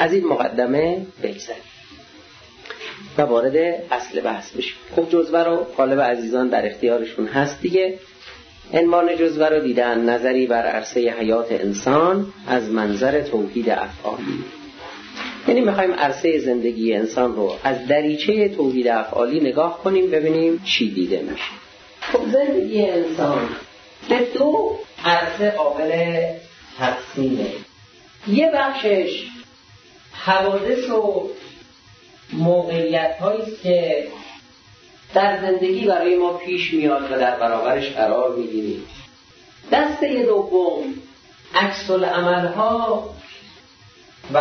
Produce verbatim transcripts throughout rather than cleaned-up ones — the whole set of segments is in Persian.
از این مقدمه بگذریم و وارد اصل بحث بشیم. خب جزوه رو غالب عزیزان در اختیارشون هست دیگه. عنوان جزوه رو دیدن، نظری بر عرصه حیات انسان از منظر توحید افعالی. یعنی میخوایم عرصه زندگی انسان رو از دریچه توحید افعالی نگاه کنیم، ببینیم چی دیده میشه. خب زندگی انسان به دو عرصه قابل تقسیمه. یه بخشش حوادث و موقعیت هاییست که در زندگی برای ما پیش میاد و در برابرش قرار میگیریم. دسته دوم عکس العمل ها و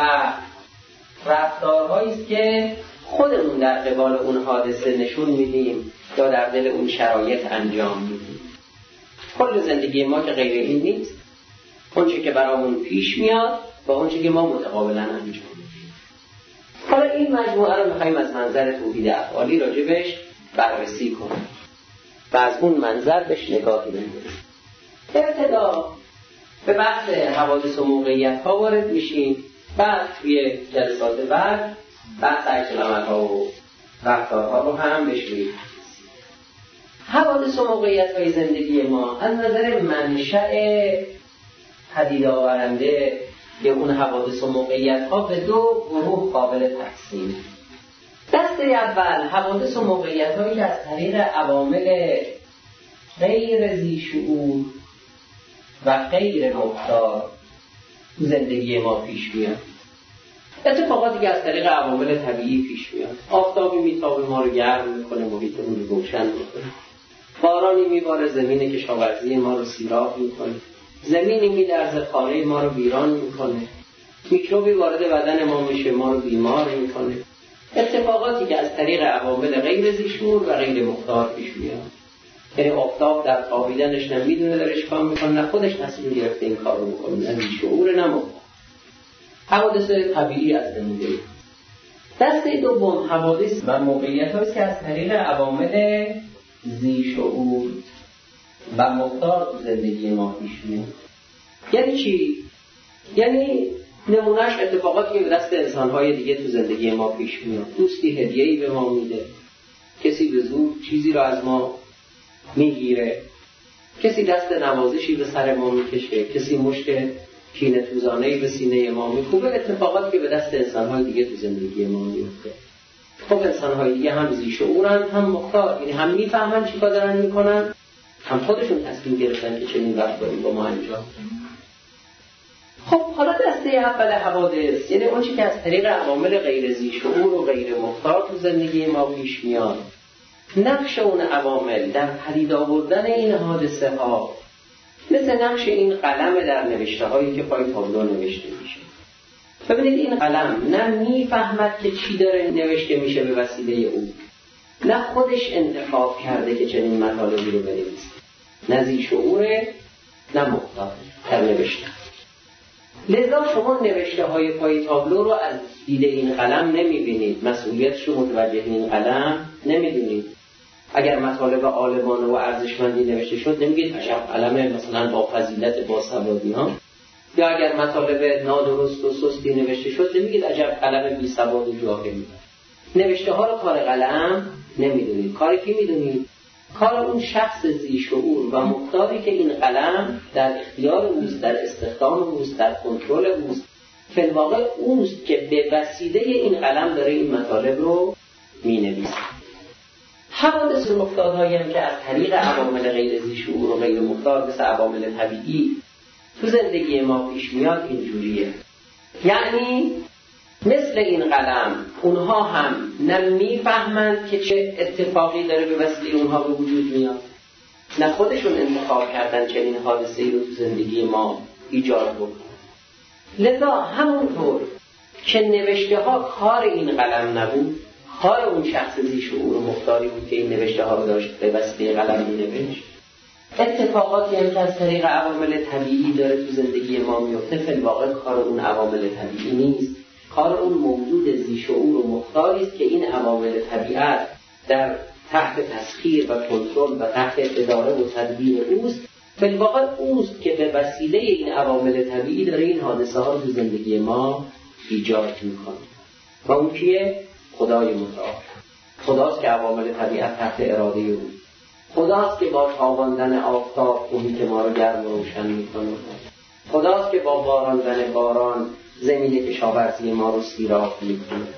رفتارهایی است که خودمون در قبال اون حادثه نشون میدیم یا در دل اون شرایط انجام میدیم. کل زندگی ما که غیر این نیست، اونچه که برامون پیش میاد و اونچه که ما متقابلا انجام میدیم. حالا این مجموعه رو میخوایم از منظر توحید افعالی راجبش بررسی کنیم و از اون منظر بهش نگاهی بندازیم. ابتدا به بحث حوادث و موقعیت ها وارد میشیم، بعد توی جلسات بعد بحث عکس العمل ها و رفتارها رو هم بشوییم. حوادث و موقعیت های زندگی ما از نظر منشأ پدید آورنده که اون حوادث و موقعیت ها به دو گروه قابل تقسیم. دسته اول حوادث و موقعیت هایی که از طریق عوامل غیر ذی شعور و غیر مختار زندگی ما پیش میاد. اتفاقاتی که از طریق عوامل طبیعی پیش میاد. آفتابی میتابه ما رو گرم میکنه، محیطمون رو روشن میکنه. بارانی میباره زمین کشاورزی ما رو سیراب میکنه. زمینی میلرزه خانه ما رو ویران میکنه. میکروبی وارد بدن ما میشه، ما رو بیمار میکنه. اتفاقاتی که از طریق عوامل غیر ذی شعور و غیر مختار پیش میاد. یعنی آفتاب در تابیدنش نمیدونه داره چیکار میکنه، نه خودش تصمیم گرفته این کار رو بکنه، نه ذی شعور نه مختار. حوادث طبیعی از زندگی. دسته دوم حوادث و موقعیت هایی که از طریق عوامل ذی شعور و مختار زندگی ما پیش میاد. یعنی چی؟ یعنی نمونهش اتفاقاتی که به دست انسان‌های دیگه تو زندگی ما پیش میاد. دوستی هدیه‌ای به ما میده، کسی به زور چیزی رو از ما میگیره، کسی دست نوازشی به سر ما میکشه، کسی مشت کینه توزانه‌ای به سینه ما میکوبه. اتفاقاتی که به دست انسان‌های دیگه تو زندگی ما میفته. خب انسان‌های دیگه هم ذی شعورن هم مختار، یعنی هم میفهمن چی کار دارن میکنن، هم خودشون تصمیم گرفتن که چنین رفتاری با ما انجام بدن. خب حالا دسته اول حوادث، یعنی اون چیزی که از طریق عوامل غیر ذی شعور و غیر مختار تو زندگی ما پیش میاد. نقش اون عوامل در پدید آوردن این حادثه ها مثل نقش این قلم در نوشته هایی که پای تابلو نوشته میشه. ببینید این قلم نه میفهمد که چی داره نوشته میشه به وسیله او، نه خودش انتخاب کرده که چنین مطالبی رو بنویسه، نه ذی شعوره نه مختار در نوشته. لذا شما نوشته های پای تابلو رو از دید این قلم نمیبینید، مسئولیتش رو متوجه این قلم نمیدونید. اگر مطالب عالمانه و ارزشمندی نوشته شد نمیگید عجب قلم مثلا با فضیلت با سوادی ها، یا اگر مطالب نادرست و سستی نوشته شد نمیگید عجب قلم بی سواد و جاهلی. نوشته ها رو کار قلم نمیدونید. کاری که میدونید کار اون شخص ذی شعور و مختاری که این قلم در اختیار اوست، در استخدام اوست، در کنترل اوست، فی الواقع اوست که به وسیله این قلم داره این مطالب رو مینویسه. حوادث و مختارهایی هم که از طریق عوامل غیر ذی شعور و غیر مختار مثل عوامل طبیعی تو زندگی ما پیش میاد اینجوریه. یعنی مثل این قلم اونها هم نمیفهمند که چه اتفاقی داره به وسیله اونها به وجود میاد، نه خودشون انتخاب کردن چنین حادثه‌ای رو تو زندگی ما ایجاد بکنن. لذا همونطور که نوشته ها کار این قلم نبود، کار اون شخص ذی شعور و مختاری بود که این نوشته ها رو داشت به وسیله قلم مینوشت. اتفاقاتی هم که از طریق عوامل طبیعی داره تو زندگی ما میفته، فی الواقع کار اون عوامل طبیعی نیست، کار اون موجود ذی شعور و مختاری است که این عوامل طبیعت در تحت تسخیر و کنترل و تحت اداره و تدبیر اوست. فی الواقع اوست که به وسیله این عوامل طبیعی داره این حادثه ها رو تو زندگی ما ایجاد میکنه و اون کیه؟ خدای متعال. خداست که عوامل طبیعت تحت اراده او، خداست که با تاباندن آفتاب محیط ما رو گرم و روشن میکنه، خداست که با باراندن باران زمین کشاورزی ما رو سیراب میکنه.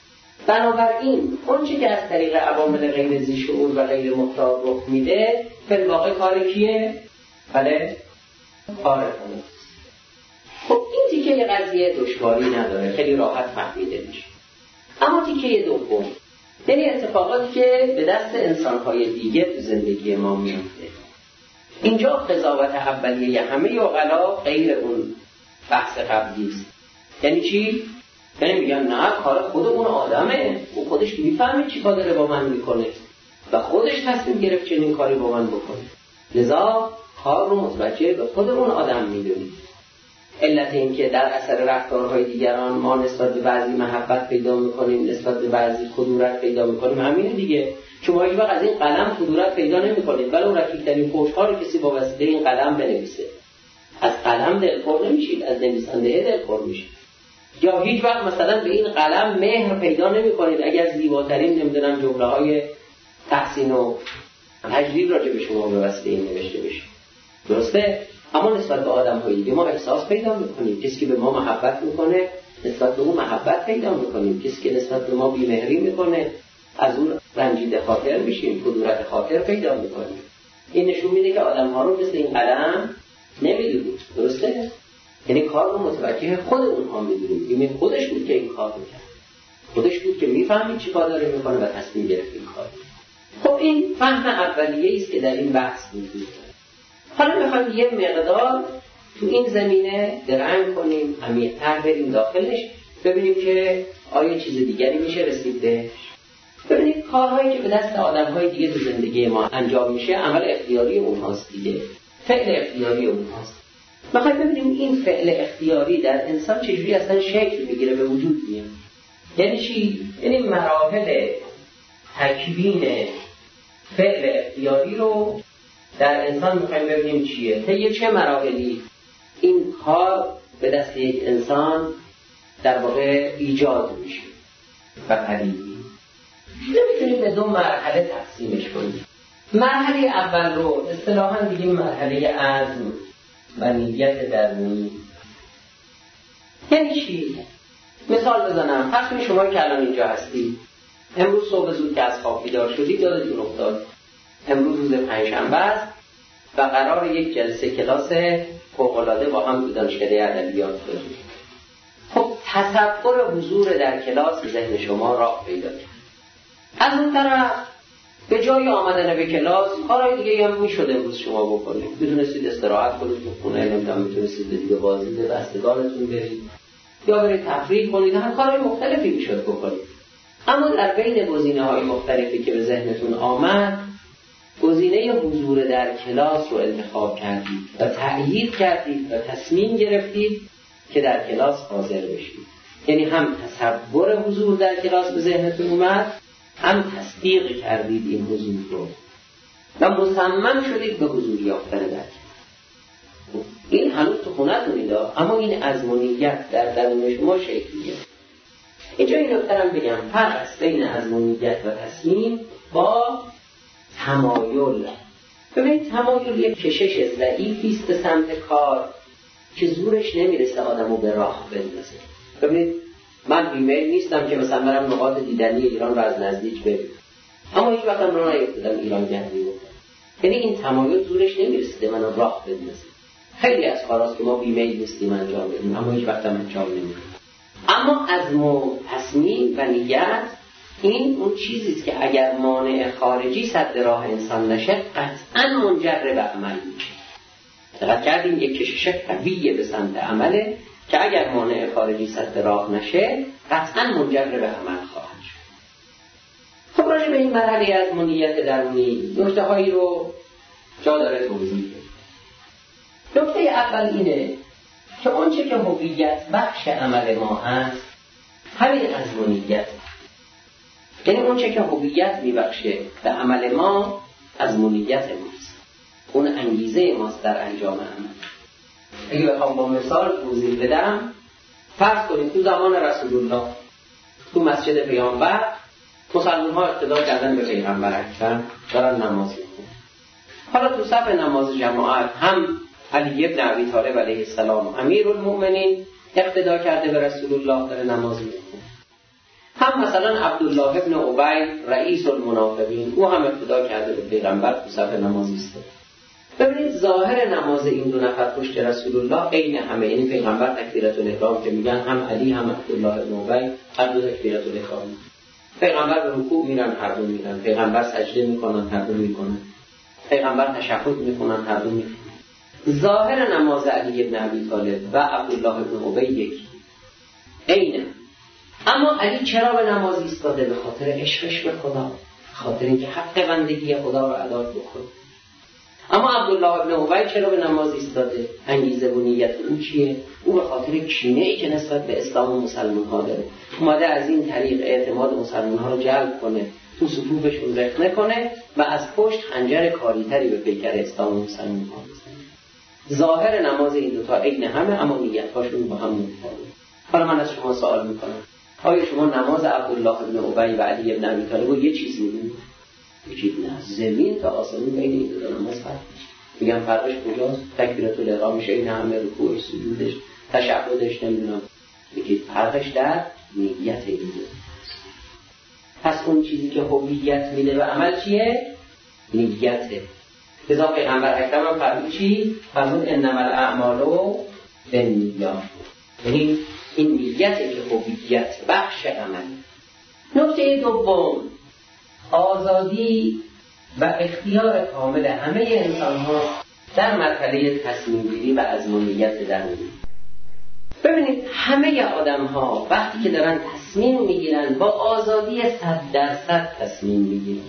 بنابراین اونچه که از طریق عوامل غیر ذی شعور و غیر مختار رخ میده فی الواقع کار کیه؟ بله، کار خداست. خب این تیکه یه قضیه دشواری نداره، خیلی راحت فهمیده میشه. اما تیکه دوم، یعنی اتفاقاتی که به دست انسان‌های دیگه تو زندگی ما میفته، اینجا قضاوت اولیه همه عقلا غیر اون بحث قبلی است. یعنی چی؟ یعنی میگن نه، کار خود اون آدمه، او خودش میفهمه چی کار داره با من میکنه و خودش تصمیم گرفت چنین کاری با من بکنه، لذا کار رو متوجه به خود اون آدم میدونی. علت این که در اثر رفتارهای دیگران ما نسبت به بعضی محبت پیدا میکنیم، نسبت به بعضی خضوعت پیدا میکنیم، همینه دیگه. شما هیچ وقت از این قلم خضوعت پیدا نمیکنید، ولی اون رفیق‌ترین پشتکار کسی با واسطه این قلم بنویسه، از قلم دلخور نمیشید، از نویسنده دلخور میشید. یا هیچ وقت مثلا به این قلم مهر پیدا نمیکنید اگر زیباترین نمیدونم جمله های تحسین و تجلیل راجع به شما به واسطه این نوشته بشه. درسته؟ اما نسبت به آدم های دیگه ما احساس پیدا میکنیم. کسی که به ما محبت میکنه نسبت به اون محبت پیدا میکنیم، کسی که نسبت به ما بیمهری میکنه از اون رنجیده خاطر میشیم، کدورت خاطر پیدا میکنیم. این نشون میده که آدم ها رو مثل این قلم نمیدونیم. درسته؟ یعنی کار رو متوجه خود اونها میدونیم. این خودش بود که این کار میکرد، خودش بود که میفهمید چی کار داره میکنه و تصمیم گرفت این کار. خب این فهم اولیه است که در این بحث وجود داره. حالا میخوایم یه مقدار تو این زمینه درنگ کنیم، عمیق‌تر بریم داخلش، ببینیم که آیا چیز دیگری میشه رسید بهش. ببینید کارهایی که به دست آدم‌های دیگه تو زندگی ما انجام میشه عمل اختیاری اونهاست دیگه، فعل اختیاری اونهاست. میخوایم ببینیم این فعل اختیاری در انسان چجوری اصلا شکل میگیره، به وجود میاد. یعنی چی؟ یعنی مراحل تکوین فعل اختیاری رو در انسان میخوایم ببینیم چیه، طی چه مراحلی این کار به دست یک انسان در واقع ایجاد میشه و پدید میاد. نمیتونیم به دو مرحله تقسیمش کنیم. مرحله اول رو اصطلاحاً دیگه مرحله عزم و نیت درونی. یعنی چی؟ مثال بزنم، فرض کنید شما که الان اینجا هستید، امروز صبح زود که از خواب بیدار شدید، یادتون افتاد امروز روز پنجشنبه است و قرار یک جلسه کلاس فوق‌العاده با هم تو دانشکده ادبیات داریم. خب تصور حضور در کلاس ذهن شما راه پیدا کرد. از اون طرف به جای آمدن به کلاس کارهای دیگه هم میشد امروز شما بکنید. میتونستید استراحت کنید تو خونه، نمیدونم میتونستید دیگه بازی به بستگانتون برید یا برید تفریح کنید، هر کارهای مختلفی میشد بکنید. اما در بین گزینه‌های مختلفی که به ذهنتون آمد، گزینه حضور در کلاس رو انتخاب کردید و تأیید کردید و تصمیم گرفتید که در کلاس حاضر بشید. یعنی هم تصور حضور در کلاس به ذهنتون اومد، هم تصدیق کردید این حضور رو و مصمم شدید به حضور یافتن در کلاس. این هنوز تو خونه‌تون ایده، اما این عزم و نیت در درون شما شکل می‌گیره. اینجا این نکته‌ام بگم، فرق است بین عزم و نیت و تصمیم با تمایل. ببینید تمایل یک کشش ضعیفی است به سمت کار که زورش نمیرسه آدمو به راه بندازه. ببینید من بیمیل نیستم که مثلا برم نقاط دیدنی ایران رو از نزدیک ببینم، اما هیچ وقت راه نیفتادم ایران گردی بکنم. یعنی این تمایل زورش نمیرسه منو راه بندازه. خیلی از کاراست که ما بیمیل نیستیم انجام بدیم، اما هیچ وقت انجام نمیدیم. اما عزم و تصمیم و نیت، این اون چیزیست که اگر مانع خارجی سد راه انسان نشه قطعاً منجر به عمل میشه. دقت کردیم یک کشش قویه به سمت عمله که اگر مانع خارجی سد راه نشه قطعاً منجر به عمل خواهد شد. خب راجع به این مرحله از نیت درونی نکته هایی رو جا داره توضیح بدیم. نکته اول اینه که اونچه که هویت بخش عمل ما هست همین عزم و نیت، یعنی اونچه که هویت میبخشه به عمل ما عزم و نیت ماست، اون انگیزه ماست در انجام عمل. اگه بخوام با مثال توضیح بدم، فرض کنید تو زمان رسول الله تو مسجد پیامبر مسلمان ها اقتدا کردن به پیغمبر اکرم دارن نماز میخونن. حالا تو صف نماز جماعت هم علی ابن ابی طالب علیه السلام امیرالمؤمنین اقتدا کرده به رسول الله داره نماز میخونه، هم مثلا عبدالله ابن ابی رئیس المنافقین او هم اقتدا کرده به پیغمبر تو صف نماز ایستاده. ببینید ظاهر نماز این دو نفر پشت رسول الله عین همه، یعنی پیغمبر تکبیرت الاحرام که میگن هم علی هم عبدالله ابن ابی هر دو تکبیرت الاحرام، پیغمبر به رکوع میرن هر دو میرن، پیغمبر سجده میکنن هر دو میکنن، پیغمبر تشهد میکنن هر دو میکنن. ظاهر نماز علی ابن ابی طالب و عبدالله ابن ابی یکی عینه. اما علی چرا به نماز ایستاده؟ به خاطر عشقش به خدا، خاطر اینکه حق بندگی خدا رو ادا بکنه. اما عبدالله ابن ابی چرا به نماز ایستاده؟ انگیزه و نیت اون چیه؟ او به خاطر کینه‌ای که نسبت به اسلام و مسلمان ها داره اومده از این طریق اعتماد مسلمان ها رو جلب کنه، تو صفوفشون رخنه کنه و از پشت خنجر کاریتری به پیکر اسلام و مسلمان ها بزنه. ظاهر نماز این دوتا عین همه اما نیت‌هاشون با هم مختلفه. حالا من از شما سوال میکنم آیا شما نماز عبدالله ابن ابی و علی ابن ابی طالب رو یه چیز میدونید؟ یکی نه، زمین تا آسمون بین این دو نماز فرق میگم فرقش کجاست؟ تکبیرت الاحرامش این همه، رکوعش، سجودش، تشهدش، نمیدونم بگید فرقش در نیت این دو. پس اون چیزی که هویت میده به عمل چیه؟ نیته. لذا پیغمبر اکرم هم فرمود چی؟ فرمود انما الاعمال بالنیات، یعنی این نیته که هویت بخش عمل. نکته دوم، آزادی و اختیار کامل همه انسان‌ها در مرحله تصمیم گیری و عزمانیت درونی. ببینید همه آدم‌ها وقتی که دارن تصمیم میگیرن با آزادی صد درصد تصمیم میگیرن.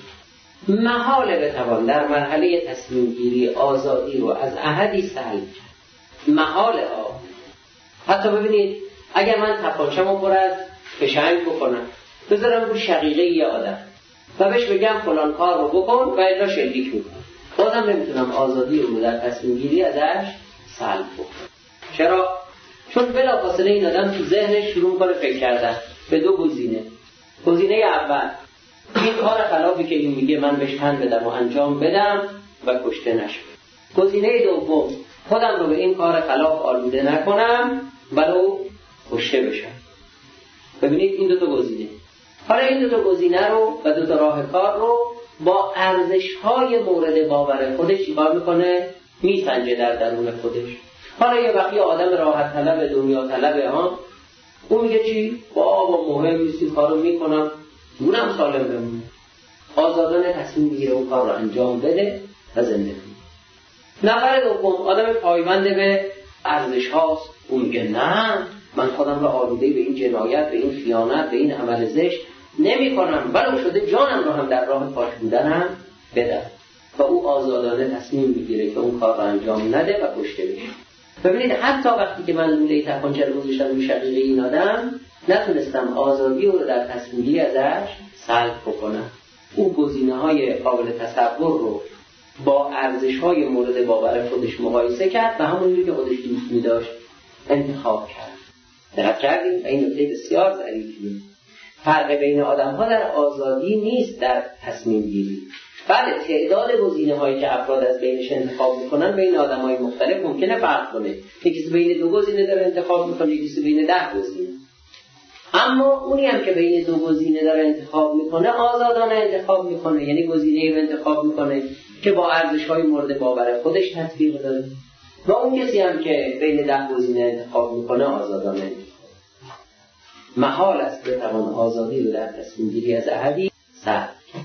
محاله بتوان در مرحله تصمیم گیری آزادی رو از احدی سلب کرد. محاله ها. حتی ببینید اگر من تپانچه‌مو پر از فشنگ بکنم بذارم رو شقیقه یه آدم و بهش بگم فلان کار رو بکن و الا شلیک میکنم، بازم نمیتونم آزادی رو در تصمیم گیری ازش سلب بکنم. چرا؟ چون بلافاصله این آدم تو ذهنش شروع کنه فکر کردن به دو گزینه. گزینه اول این کار خلافی که این میگه من بهش تن بدم و انجام بدم و کشته نشم. گزینه دوم خودم رو به این کار خلاف آلوده نکنم ولو کشته بشم. ببینید این دو تا گزینه. حالا این دو تا گزینه رو و دو تا راه کار رو با ارزش‌های مورد باور خودش چیکار میکنه؟ میسنجه در درون خودش. حالا یه وقتی آدم راحت طلب دنیا طلبه ها، اون میگه چی؟ بابا مهم نیست این کارو میکنم اونم سالم بمونه. آزادانه تصمیم میگیره اون کار رو انجام بده و زنده کنه. نفر دوم آدم پایبند به ارزش هاست، اون میگه نه من خودم رو آلوده به این جنایت، به این خیانت، به این عمل زشت نمی کنم ولو شده جانم رو هم در راه پاش بودنم بدم و او آزادانه تصمیم میگیره که اون کار رو انجام نده و کشته بشه. ببینید حتی وقتی که من لوله تپانچه رو گذاشتم روی شقیقه این آدم نتونستم آزادی رو در تصمیم گیری ازش سلب بکنم. او گزینه‌های قابل تصور رو با ارزش‌های مورد باور خودش مقایسه کرد و همونجوری که خودش دوست می‌داشت انتخاب کرد. دقت کردید؟ این نکته بسیار ظریفیه. فرق بین آدم‌ها در آزادی نیست در تصمیم گیری. بله تعداد گزینه‌هایی که افراد از بینش انتخاب می‌کنن بین آدم‌های مختلف ممکنه فرق کنه. یکی بین دو گزینه داره انتخاب می‌کنه، یکی بین ده گزینه. اما اونی هم که بین دو گزینه داره انتخاب می‌کنه آزادانه انتخاب می‌کنه، یعنی گزینه‌ای رو انتخاب می‌کنه که با ارزش‌های مورد باور خودش تطبیق داره. و اون کسی هم که بین ده گزینه انتخاب می‌کنه آزادانه انتخاب. محال است بتوان آزادی رو در تصمیم گیری از احدی سلب کرد.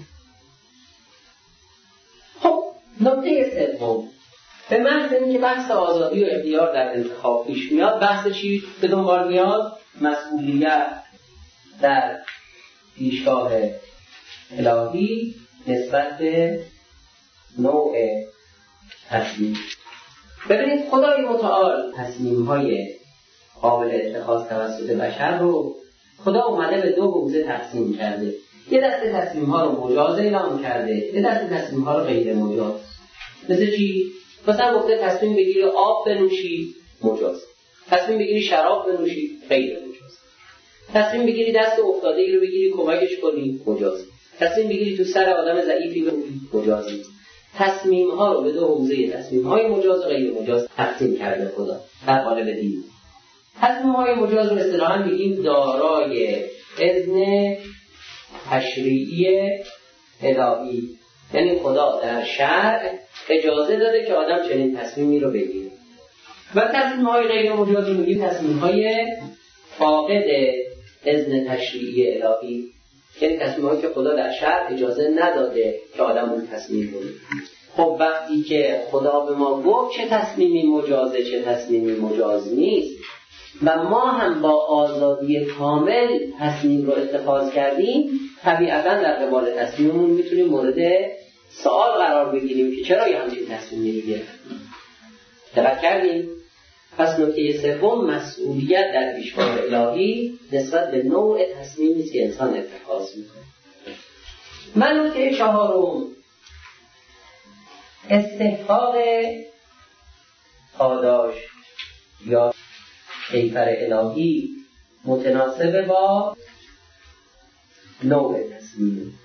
خب نکته سوم، به محض اینکه بحث آزادی و اختیار در انتخاب پیش میاد، بحث چی به دنبال میاد؟ مسئولیت در پیشگاه الهی نسبت به نوع تصمیم. ببینید خدای متعال تصمیم‌های قابل اتخاذ توسط بشر رو خدا اومده به دو حوزه تقسیم کرده. یه دسته تصمیم‌ها رو مجاز اعلام کرده، یه دسته تصمیم‌ها رو غیر مجاز. مثل چی؟ مثلا گفته تصمیم بگیری آب بنوشی مجاز. تصمیم بگیری شراب بنوشی، غیر مجاز. تصمیم بگیری دست افتاده ای رو بگیری کمکش کنی، مجاز. تصمیم بگیری تو سر آدم ضعیفی بروی، مجاز نیست. تصمیم ها رو به دو حوزه تصمیم های مجاز و غیر مجاز تقسیم کرده خدا در قالب دین. تصمیم های مجاز رو اصطلاحاً میگیم دارای اذن تشریعی الهی، یعنی خدا در شرع اجازه داده که آدم چنین تصمیمی رو بگیره. و تصمیم های غیر مجاز رو میگیم تصمیم های فاقد اذن تشریعی الهی، یعنی تصمیم هایی که خدا در شرع اجازه نداده که آدم اون تصمیم کنه. خب وقتی که خدا به ما گفت چه تصمیمی مجازه چه تصمیمی مجاز نیست و ما هم با آزادی کامل تصمیم رو اتخاذ کردیم، طبیعتاً در قبال تصمیممون میتونیم مورد سوال قرار بگیریم که چرا یه همچین تصمیمی میگیریم. دقت کردیم؟ پس نکته سوم مسئولیت در پیشگاه الهی نسبت به نوع تصمیمی است که انسان اتخاذ میکنه. من نکته چهارم استحقاق پاداش یا کیفر الهی متناسب با نوع تصمیم.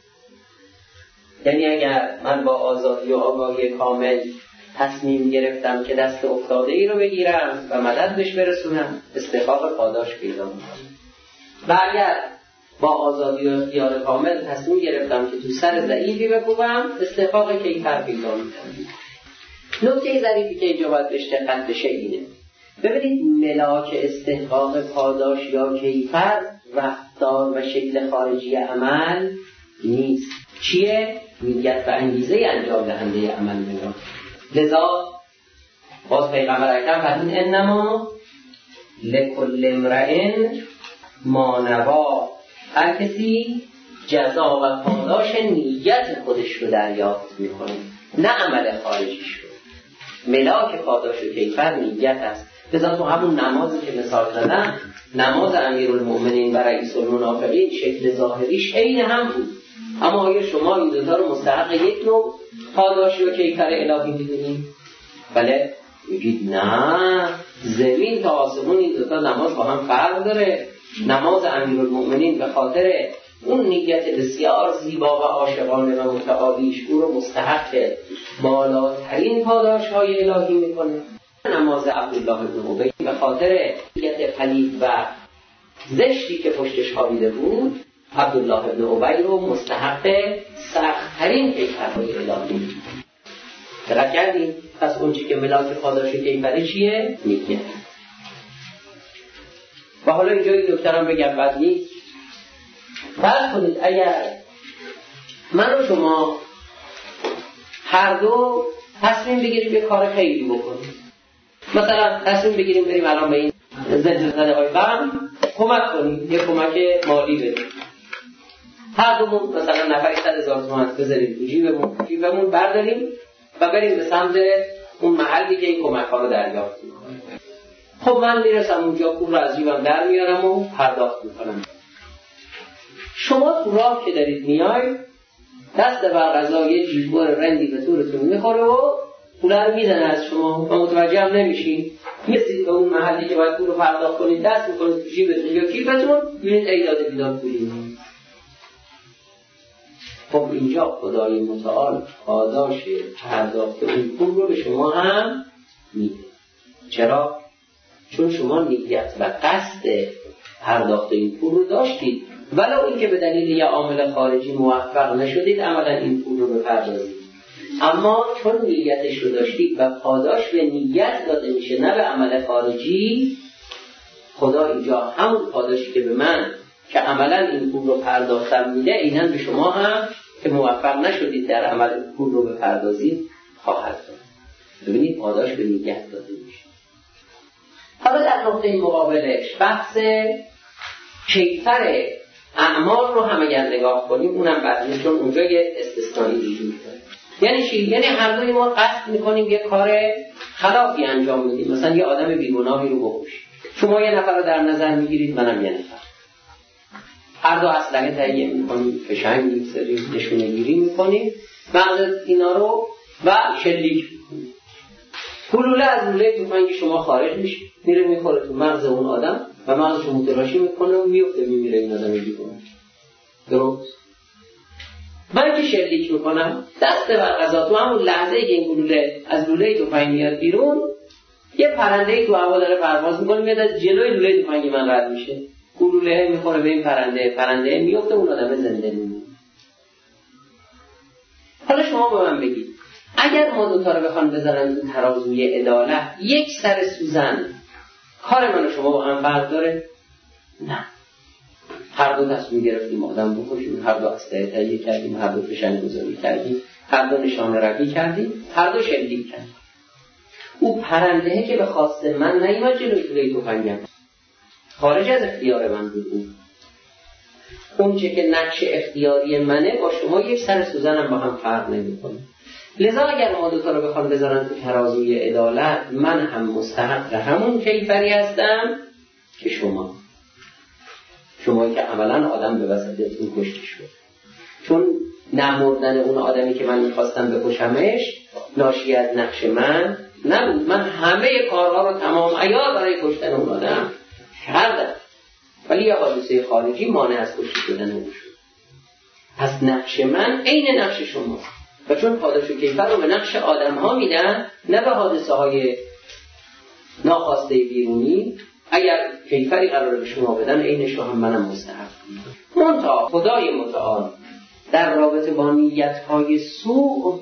یعنی اگر من با آزادی و آگاهی کامل تصمیم گرفتم که دست افتاده ای رو بگیرم و مدد بهش برسونم، استحقاق پاداش پیدا میکنم. و اگر با آزادی و اختیار کامل تصمیم گرفتم که تو سر ضعیفی بکوبم، استحقاق کیفر پیدا میکنم. نکته ظریفی که اینجا باید بهش دقت بشه اینه، ببینید ملاک استحقاق پاداش یا کیفر رفتار و شکل خارجی عمل نیست. چیه؟ نیت و انگیزه انجام دهنده عمل میاد. لذا باز پیغمبر اکرم فرمود انما لکل امرئ ما نوا، هر کسی جزا و پاداش نیت خودش رو دریافت میکنه، نه عمل خارجیش رو. ملاک پاداش و کیفر نیت است. لذا تو همون نمازی که مثال زدم، نماز امیرالمؤمنین و رئیس المنافقین شکل ظاهریش عین هم بود، اما آیا شما این دوتا رو مستحق یک نوع پاداشی و کیفر الهی می‌دونید؟ بله میگید نه، زمین تا آسمون این دوتا نماز با هم فرق داره. نماز امیرالمؤمنین به خاطر اون نیت بسیار زیبا و عاشقانه و متعالیش او رو مستحق بالاترین پاداش‌های الهی میکنه. نماز عبدالله بن ابی به خاطر نیت پلید و زشتی که پشتش خوابیده بود، عبدالله بن ابی رو مستحق سخت‌ترین کیفرهای الهی. دقت کردیم؟ پس اون چی که ملاک پاداش کیفری چیه؟ نیت. و حالا اینجا این دکترم بگم بد نیست. فرض کنید اگر من و شما هر دو تصمیم بگیریم یه کار خیلی بکنیم، مثلا تصمیم بگیریم بریم الان به این زلزله های غم کمک کنیم، یه کمک مالی بدیم، هر دومون مثلا نفری صد هزار تومان بذاریم تو جیبمون جیبمون برداریم و بریم به سمت اون محلی که این کمک ها رو دریافت میکنیم. خب من میرسم اونجا، پول رو از جیبم در میارم و پرداخت میکنم. شما تو راه که دارید میاید، دست بر قضا یه جیبور رندی به طورتون میخوره و پول رو میزنه از شما و متوجه هم نمیشین. میرسید به اون محلی که باید پول رو پرداخت کنید، دست میکنید تو جیبتون یا کیفتون، میبینید ایداد بیداد پولی نیست. خب اینجا خدای متعال پاداش پرداخت این پول رو به شما هم میده. چرا؟ چون شما نیت و قصد پرداخت این پول رو داشتید، ولو اینکه به دلیل یه عامل خارجی موفق نشدید عملا این پول رو بپردازید، اما چون نیتش رو داشتید و پاداش به نیت داده میشه نه به عمل خارجی، خدا اینجا همون پاداشی که به من که عملا این پول رو پرداختم میده، اینن به شما هم که موفق نشدید در عمل پول رو بپردازید خواهد داد. ببینید پاداش به نیت داده میشه. حالا در نقطه مقابلش بحث کیفر اعمال رو هم اگر نگاه کنیم، اونم بعدی، چون اونجا یه استثنایی وجود داره. یعنی چی؟ یعنی هر دوی ما قصد میکنیم یه کار خلافی انجام بدیم، مثلا یه آدم بیگناهی رو بکشیم. شما یه نفر رو در نظر میگیرید، منم یه نفر. هر دو اسلحه تهیه میکنیم، فشنگ می‌ذاریم، نشونه گیری میکنیم، مغز اینا رو و شلیک میکنیم. گلوله از لوله تفنگ شما خارج میشه، میره میخوره تو مغز اون آدم و مغزش رو متلاشی میکنه و میفته میمیره این آدم دیگه. درست؟ من که شلیک میکنم دست بر قضا، تو همون لحظه که این گلوله از لوله تفنگ میاد بیرون، یه پرنده تو هوا داره پرواز میکنه، میاد از جلوی لوله تفنگ من رد میشه، گلوله میخوره به این پرنده، پرنده میفته، اون آدم زنده میمونه. حالا شما به من بگید اگر ما دوتا رو بخوان بذارن تو ترازوی عدالت، یک سر سوزن کار من و شما با هم فرق داره؟ نه. هر دو تصمیم گرفتیم آدم بکشیم، هر دو اسلحه تهیه کردیم، هر دو فشنگ‌گذاری کردیم، هر دو نشانه روی کردیم، هر دو شلیک کردیم. او پرنده که به خواست من نیامد جلوی لوله تفنگم، خارج از اختیار من بود. اون اون چه که نقش اختیاری منه با شما یک سر سوزنم با هم فرق نمی‌کنه. لذا اگر ما دوتا رو بخوان بذارن تو ترازوی عدالت، من هم مستحق همون کیفری هستم که شما. شمایی که اولا آدم به وسطتون کشته شد، چون نمردن اون آدمی که من میخواستم بکشمش ناشی از نقش من نبود. من همه کارها رو تمام عیار برای کشتن اون آدم کردم، ولی یه حادثه خارجی مانع از کشته شدن اون شد. پس نقش من عین نقش شما، و چون پاداش و کیفر رو به نقش آدم ها میدن نه به حادثه های ناخواسته بیرونی، اگر کیفری قرار به شما بدن عینش رو هم منم مستحق. منتها خدای متعال در رابطه با نیت های سوء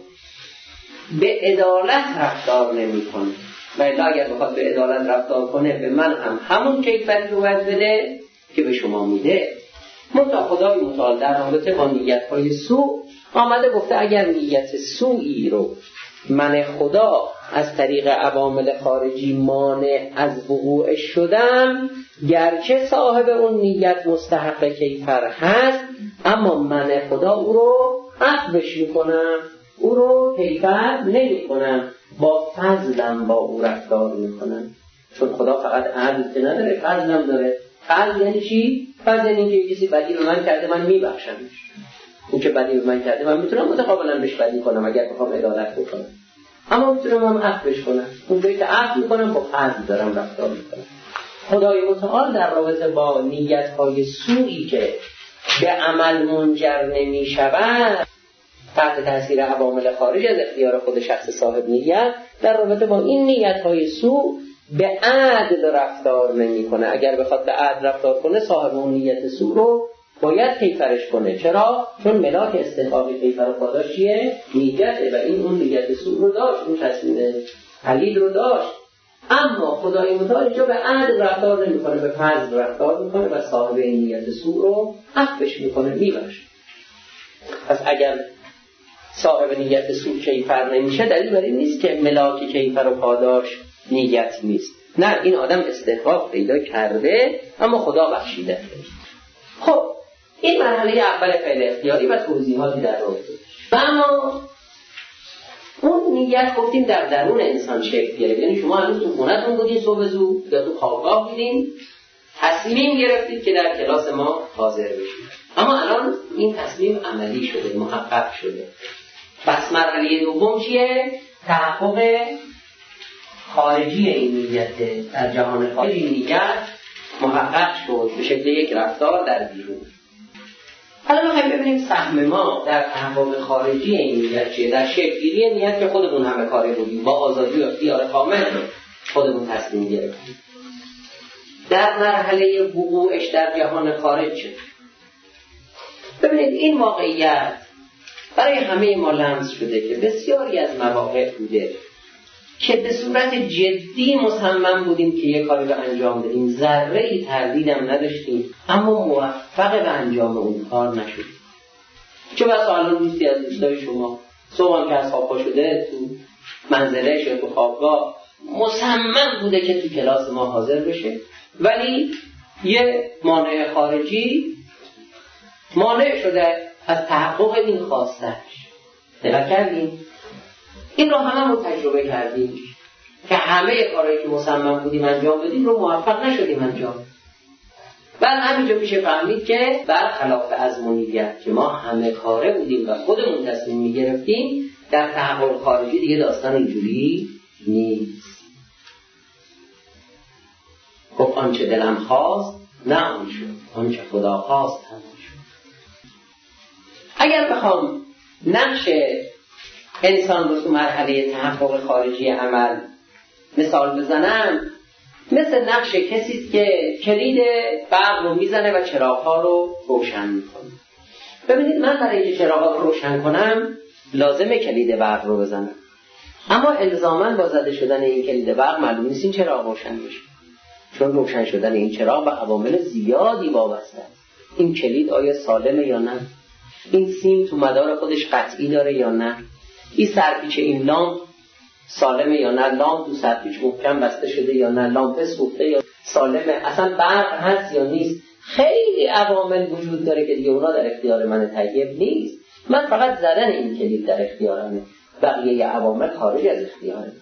به عدالت رفتار نمی کنه، و الا اگر بخواد به عدالت رفتار کنه به من هم همون کیفری رو باید بده که به شما میده. منتها خدای متعال در رابطه با نیت های سوء آمده گفته اگر نیت سوئی رو من خدا از طریق عوامل خارجی مانع از وقوع شدم، گرچه صاحب اون نیت مستحق کیفر هست، اما من خدا او رو عفوش میکنم، او رو کیفر نمی کنم، با فضلم با او رفتار میکنم. چون خدا فقط عدل که نداره، فضلم داره. فضل یعنی چی؟ فضل یعنی که کسی بدی به من کرده من میبخشمش. اون که بدی به من کرده من میتونم متقابلا بهش بدی کنم اگر بخوام عدالت بکنم، اما میتونم هم عفوش کنم. اون جایی که عفو میکنم با فضل دارم رفتار میکنم. خدای متعال در رابطه با نیت‌های سوئی که به عمل منجر نمیشود تحت تاثیر عوامل خارج از اختیار خود شخص صاحب نیت، در رابطه با این نیت‌های سوء به عدل رفتار نمی‌کنه. اگر بخواد به عدل رفتار کنه صاحب اون نیت سوء رو باید کیفرش کنه. چرا؟ چون ملاک استحقاق کیفر و پاداش چیه؟ نیته، و این اون نیت سوء رو داشت، اون تصمیم حلیل رو داشت. اما خدای متعال اینجا به عدل رفتار نمی‌کنه، به فضل رفتار می‌کنه و صاحب این نیت سوء رو عفوش می‌کنه، میبخشه. پس اگر صاحب نیت سوء کیفر نمیشه دلیل بر این نیست که ملاک کیفر و پاداش نیت نیست. نه، این آدم استحقاق پیدا کرده اما خدا بخشیده. خب این مرحله اول فعل اختیاری و توضیحاتی در رابطه. و اما اون نیت گفتیم در درون انسان شکل گرفت. یعنی شما هنوز تو خونه‌تون بودین صبح زود یا تو خوابگاه بودین، تصمیم گرفتید که در کلاس ما حاضر بشید، اما الان این تصمیم عملی شده، محقق شده. پس مرحله دوم چیه؟ تحقق خارجی این نیت در جهان خارجی. نیت محقق شد به شکل یک رفتار در بیرون. حالا میخوایم ببینیم سهم ما در تحقق خارجی این نیت چیه؟ در شکل‌گیری نیت که خودمون همه کاره بودیم، با آزادی و اختیار کامل خودمون تصمیم گرفتیم. در مرحله وقوعش در جهان خارج چه؟ ببینید این واقعیت برای همه ما لمس شده که بسیاری از مواقع بوده که به صورت جدی مصمم بودیم که یک کاری رو انجام بدیم، ذره‌ای تردیدم نداشتیم، اما موفق به انجام اون کار نشدیم. چه بسا الان دوستی از دوستای شما صبح هم که از خواب پا شده تو منزلش یا تو خوابگاه مصمم بوده که تو کلاس ما حاضر بشه، ولی یه مانع خارجی مانع شده از تحقق این خواستش. دقت کردیم؟ این رو همه رو تجربه کردیم که همه کارهایی که مصمم بودیم انجام بدیم رو موفق نشدیم انجام. بعد همینجا میشه فهمید که برخلاف ازمونیت که ما همه کاره بودیم و خودمون تصمیم میگرفتیم، در تحقق خارجی دیگه داستان اینجوری نیست. گفت آنچه دلم خواست نه آن شد، آنچه خدا خواست هم شد. اگر بخوام نقش انسان رو تو مرحله تحقق خارجی عمل مثال بزنم، مثل نقش کسی است که کلید برق رو میزنه و چراغ‌ها رو روشن میکنه. ببینید من برای اینکه چراغ‌ها رو روشن کنم لازمه کلید برق رو بزنم، اما الزاماً با زده شدن این کلید برق معلوم نیست این چراغ روشن میشه، چون روشن شدن این چراغ به عوامل زیادی وابسته است. این کلید آیا سالمه یا نه؟ این سیم تو مدار خودش قطعی داره یا نه؟ این سرپیچ این لامپ سالمه یا نه؟ لامپ تو سرپیچ محکم بسته شده یا نه؟ لامپ سوخته یا سالمه؟ اصلا برق هست یا نیست؟ خیلی عوامل وجود داره که دیگه اونا در اختیار من تغییر نیست. من فقط زدن این کلید در اختیارمه، بقیه عوامل خارج از اختیارمه.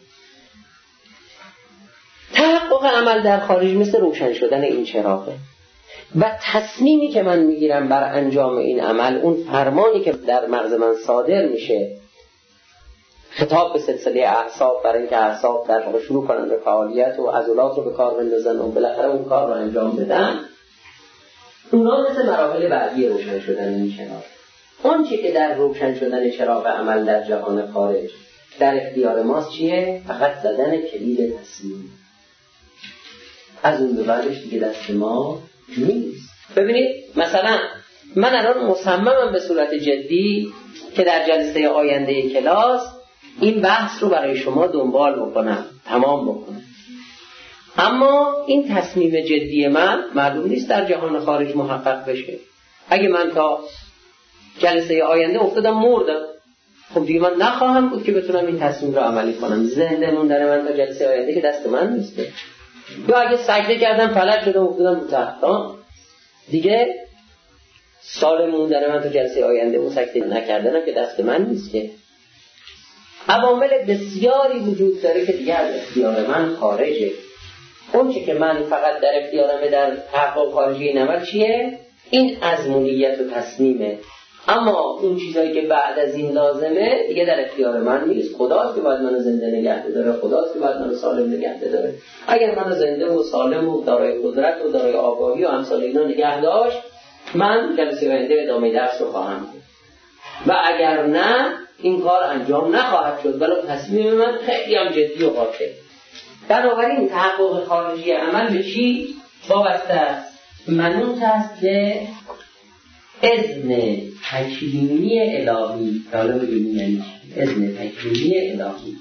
تحقق عمل در خارج مثل روشن شدن این چراغه و تصمیمی که من میگیرم بر انجام این عمل، اون فرمانی که در مغز من صادر میشه، خطاب به سلسله اعصاب برای اینکه اعصاب در واقع شروع کنن به فعالیت و عضلات رو به کار بندازن و بالاخره اون کار رو انجام بدن، اونا مثل مراحل بعدی روشن شدن این چراغ. آنچه که در روشن شدن چراغ عمل در جهان خارج در اختیار ماست چیه؟ فقط زدن کلید تصمیم. از اون به بعدش دیگه دست ما نیست. ببینید مثلا من الان مصممم به صورت جدی که در جلسه آینده کلاس این بحث رو برای شما دنبال بکنم، تمام بکنم، اما این تصمیم جدی من معلوم نیست در جهان خارج محقق بشه. اگه من تا جلسه آینده افتادم مردم، خب دیگه من نخواهم بود که بتونم این تصمیم رو عملی کنم. زنده موندن من تا جلسه آینده که دست من نیست. یا اگه سجده کردم فلج شدم افتادم رو تخت، دیگه سالم موندن من تا جلسه آینده اون سجده نکردنم که دست من نیست. که عوامل بسیاری وجود داره که دیگه از اختیار من خارجه. اون چی که من فقط در اختیارمه در تحقق خارجی این عمل چیه؟ این عزمونیت و تصمیمه. اما اون چیزایی که بعد از این لازمه دیگه در اختیار من نیست. خداست که باید منو زنده نگه داره، خداست که باید منو سالم نگه داره. اگر منو زنده و سالم و دارای قدرت و دارای آگاهی و امثال اینا نگه داشت، من جلسه آینده ادامه درس رو خواهم بود. و اگر نه این کار انجام نخواهد شد، ولی تصمیم من خیلی هم جدی و قاطع. بنابراین تحقق خارجی عمل به چی وابسته است؟ منوط است به اذن تکوینی الهی. حالا ببینیم یعنی اذن تکوینی الهی.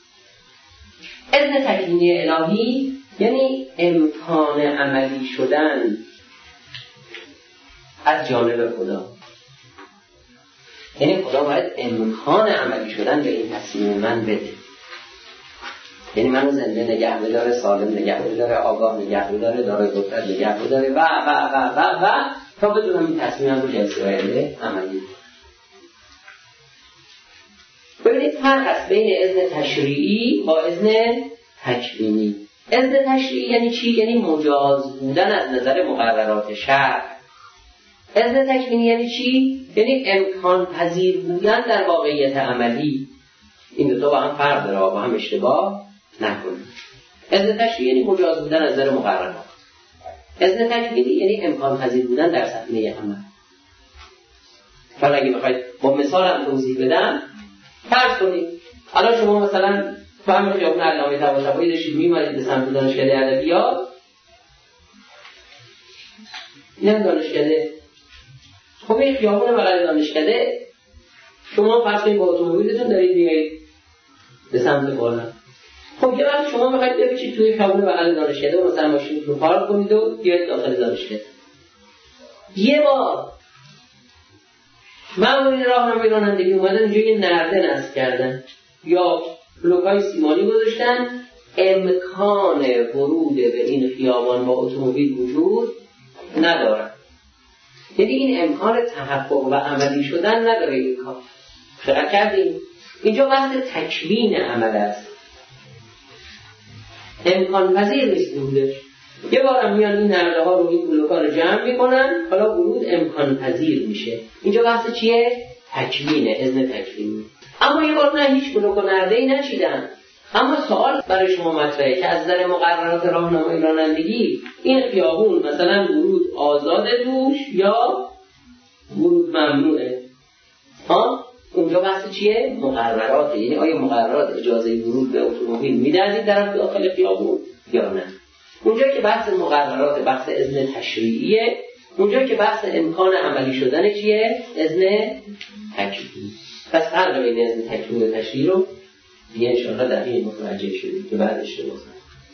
اذن تکوینی الهی یعنی امکان عملی شدن از جانب خدا. یعنی خدا باید امکان عملی شدن به این تصمیم من بده. یعنی منو زنده نگه داره، سالم نگه داره، آگاه نگه داره، دارای قدرت نگه داره و و و و و تا بدونم این تصمیمم رو جلسه آینده عملی. ببینید فرق است بین اذن تشریعی با اذن تکوینی. اذن تشریعی یعنی چی؟ یعنی مجاز بودن از نظر مقررات شرع. اذن تکوینی یعنی چی؟ یعنی امکان پذیر بودن در واقعیت عملی. این دو تا با هم فرق داره، با هم اشتباه نکنید. اذن تشریعی یعنی مجاز بودن از نظر مقررات. اذن تکوینی یعنی امکان پذیر بودن در صحنه عمل. حالا اگه بخواید با مثال هم توضیح بدم، فرض کنید الان شما مثلا فهم خیابون علامه طباطبایی داشتید می‌اومدید به سمت دانشکده ادبیات، نه دانشکده، خب این خیابون بغل دانشکده شما فرض کنید با اتومبیلتون دارید میایید به سمت بالا. خب یه وقت شما میخواید بپیچید توی خیابون بغل دانشکده و مثلا ماشینتون رو پارک کنید و بیاید داخل دانشکده. یه بار مامورین راهنمایی رانندگی اومدن اینجا یه نرده نصب کردن یا بلوکای سیمانی گذاشتن، امکان ورود به این خیابان با اتومبیل وجود نداره. یعنی این امکان تحقق و عملی شدن نداره این کار. چرا کردیم؟ اینجا وقت تکوین عمل است، امکان پذیر نیست ورودش. یه بارم میان این نرده ها رو این بلوکا رو جمع میکنن، حالا ورود امکان پذیر میشه. اینجا وقت چیه؟ تکوینه، اذن تکوینی. اما یه بار نه هیچ بلوک و نرده ای نچیدن، اما سوال برای شما مطرحه که از نظر مقررات راهنمایی رانندگی این خیابون مثلا ورود آزاده توش یا ورود ممنوعه؟ ها؟ اونجا بحث چیه؟ مقرراته. یعنی آیا مقررات اجازه ورود به اتومبیل میده از این طرف داخل خیابون یا نه؟ اونجا که بحث مقررات بحث اذن تشریعیه، اونجا که بحث امکان عملی شدن چیه؟ اذن تکوینی. پس فرق بین اذن تکوینی و تشریعی رو دیگه انشاءالله در این متوجه شدید که بعدش رو بزنم.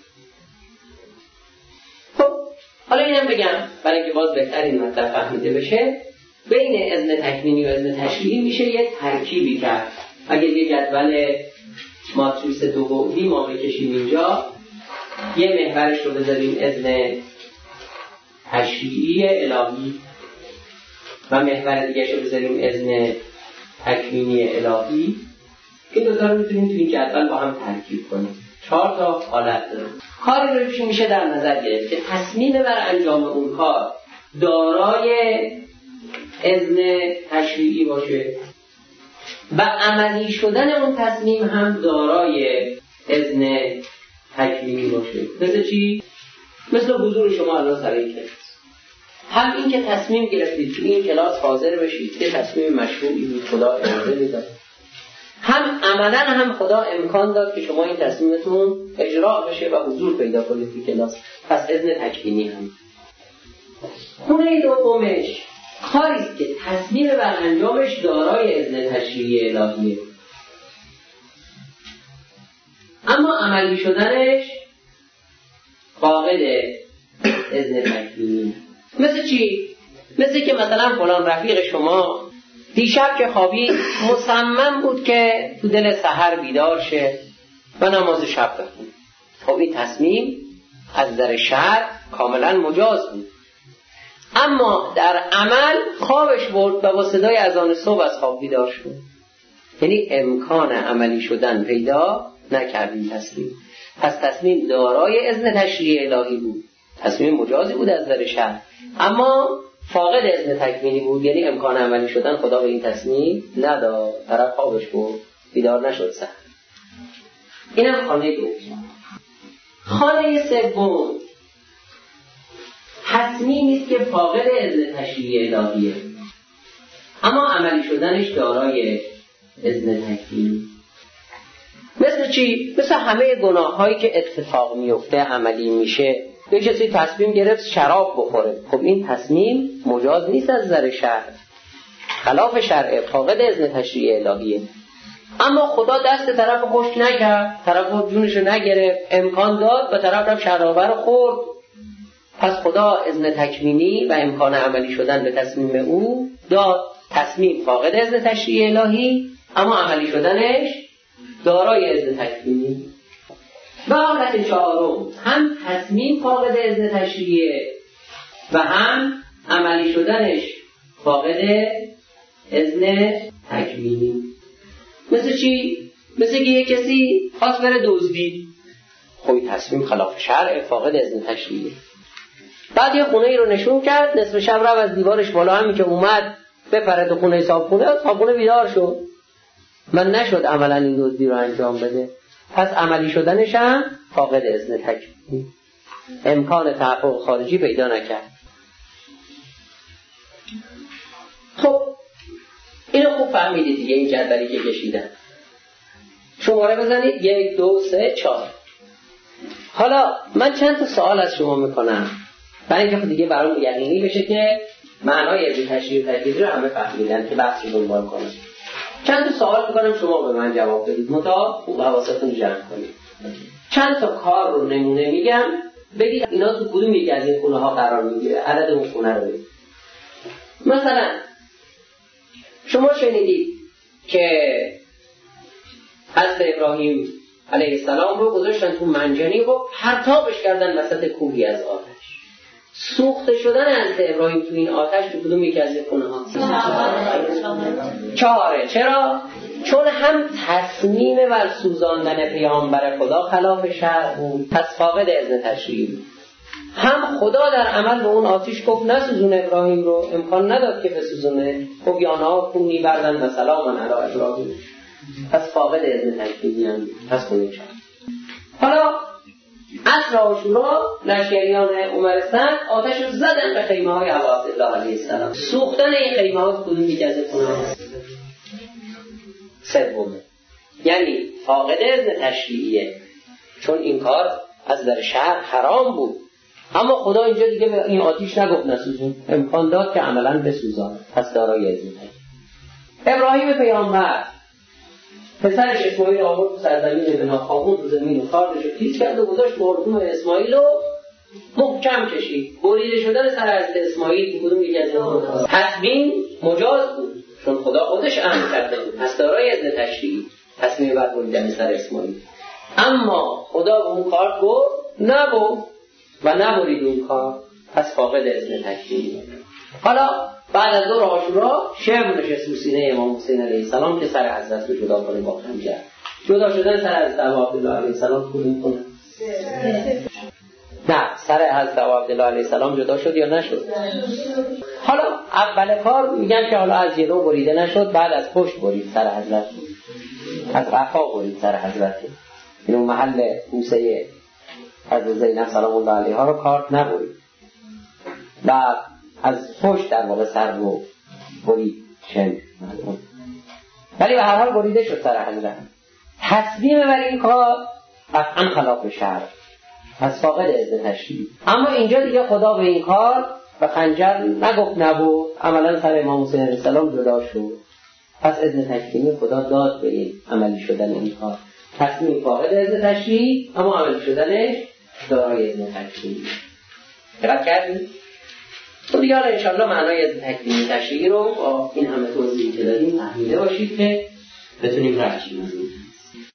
خب حالا اینم بگم برای اینکه باز بهتر این مطلب فهمیده بشه، بین اذن تکوینی و اذن تشریعی میشه یه ترکیبی کرد. اگر یه جدول ماتریس دومی ما بکشیم اینجا، یه محورش رو بذاریم اذن تشریعی الهی و محور دیگه رو بذاریم اذن تکوینی الهی، این دو تا رو میتونیم تو این جدول با هم ترکیب کنیم. چهار تا حالت داره. کاری رو چی میشه در نظر گرفت که تصمیم بر انجام اون کار دارای اذن تشریعی باشه و عملی شدن اون تصمیم هم دارای اذن تکوینی باشه. مثل چی؟ مثل حضور شما الان سر این کلاس. هم این که تصمیم گرفتید تو این کلاس حاضر بشید که تصمیم مشروعی بود، خدا اجازه میداد. هم عملا هم خدا امکان داد که شما این تصمیمتون اجرا بشه و حضور پیدا کنید تو کلاس. پس اذن تکوینی هم. خونه دومش کاری است که تصمیم بر انجامش دارای اذن تشریعی الهیه، اما عملی شدنش فاقد اذن تکوینی. مثل چی؟ مثل که مثلا فلان رفیق شما دیشب که خوابید مصمم بود که تو دل سحر بیدار شه و نماز شب بخونه. خب این تصمیم از نظر شرع کاملا مجاز بود، اما در عمل خوابش برد و با صدای اذان صبح از خواب بیدار شد. یعنی امکان عملی شدن پیدا نکرد این تصمیم. پس تصمیم دارای اذن تشریعی الهی بود، تصمیم مجازی بود از نظر شرع، اما فاقد اذن تکوینی بود. یعنی امکان عملی شدن خدا به این تصمیم نداد، طرف خوابش برد بیدار نشد سحر. اینم خانه دوم. خانه سوم تصمیمی است که فاقد اذن تشریعی الهیه، اما عملی شدنش دارای اذن تکوینی. مثل چی؟ مثل همه گناه هایی که اتفاق میفته عملی میشه. یه کسی تصمیم گرفت شراب بخوره، خب این تصمیم مجاز نیست از نظر شرع، خلاف شرع، فاقد اذن تشریعی الهیه، اما خدا دست طرف خوش نکرد، طرف جونشو نگرفت، امکان داد و طرف رفت شرابه رو خورد. پس خدا اذن تکوینی و امکان عملی شدن به تصمیم او داد. تصمیم فاقد اذن تشریعی الهی، اما عملی شدنش دارای اذن تکوینی. و حالت چهارم هم تصمیم فاقد اذن تشریعی و هم عملی شدنش فاقد اذن تکوینی. مثل چی؟ مثل که یک کسی خواست بره دزدی، خب تصمیم خلاف شرع، فاقد اذن تشریعی. بعد یه خونه ای رو نشون کرد، نصف شب رو از دیوارش بالا، همین که اومد بپره تو خونه صاحبخونه، صاحبخونه بیدار شد، من نشد عملا این دزدی رو انجام بده. پس عملی شدنش هم فاقد اذن تکوینی، امکان تحقق خارجی پیدا نکرد. خب اینو خوب فهمیدید دیگه، این جدولی که کشیدن. شماره بزنید، یک دو سه چهار. حالا من چند تا سوال از شما میکنم برای اینکه دیگه برام یقینی بشه که معنای اذن تشریعی و تکوینی رو همه فهمیدن که بحث رو دنبال کنم. چند تا سوال میکنم شما به من جواب بدید، متا خوب حواستون جمع کنید. چند تا کار رو نمونه میگم، بگید اینا تو کدوم یکی از این خونه ها قرار میگیره، عدد اون خونه رو بگید. مثلا شما شنیدید که حضرت ابراهیم علیه السلام رو گذاشتن تو منجنیق و پرتابش کردن وسط کوهی از آتش. سوخته شدن حضرت ابراهیم تو این آتش تو کدوم یکی از این خونه ها؟ چهاره. چرا؟ چون هم تصمیم بر سوزاندن پیامبر خدا خلاف شرع بود، پس فاقد اذن تشریعی بود. هم خدا در عمل به اون آتش گفت نسوزون ابراهیم رو، امکان نداد که بسوزونه، خب یا نا کنی بردن و سلامان علی ابراهیم، پس فاقد اذن تکوینی هم. پس خونه چهار. حالا عصر عاشورا لشکریان عمر سعد آتش رو زدن به خیمه های ابا عبدالله علیه السلام. سوختن این خیمه ها کدوم یکی از کنه؟ سومه، یعنی فاقد اذن تشریعیه، چون این کار از در شهر حرام بود، اما خدا اینجا دیگه به این آتیش نگفت نسوزون، امکان داد که عملاً بسوزان، پس دارای اذن. ابراهیم پیامبر پسرش اسماعیل آورد تو سرزمین بنا خاقون تو زمین خاردش رو تیز کرد و گذاشت مردوم اسماعیل رو محکم کشید. بریده شدن سر حضرت اسماعیل که کدوم یکی از اون تصمیم مجاز بود، چون خدا خودش امر کرده بود، پس دارای اذن تشریعی تصمیم بر بریدن سر اسماعیل. اما خدا به اون کار گفت نبو و نبرید اون کار، پس فاقد اذن تشریعی. حالا بعد از دور عاشورا شعر نشست رو سینه امام حسین علیه السلام که سر حضرت رو جدا کنه با خنجر. جدا شدن سر حضرت عبدالله علیه السلام کدوم کنه؟ نه، سر حضرت عبدالله علیه السلام جدا شد یا نشد؟ حالا اول کار میگن که حالا از جلو بریده نشد، بعد از پشت برید سر حضرت، از قفا برید سر حضرت. این اون محل بوسه حضرت زینب سلام الله علیها رو کارت نبرید و از پشت در واقع سر رو برید چند مردم. ولی به هر حال بریده شد سر حضرت. تصمیم بر این کار قطعا خلاف شرع، پس فاقد اذن تشریعی. اما اینجا دیگه خدا به این کار و خنجر نگفت نبود، عملا سر امام حسین علیه السلام جدا شد، پس اذن تشریعی خدا داد به این عملی شدن این کار. تصمیم فاقد اذن تشریعی اما عملی شدنش دارای اذن تشریعی. دقت کردید؟ تو دیگه حالا انشاءالله معنای از تکوین تشریعی رو با این همه توضیحی که دادیم فهمیده باشید که بتونیم رعایت کنیم.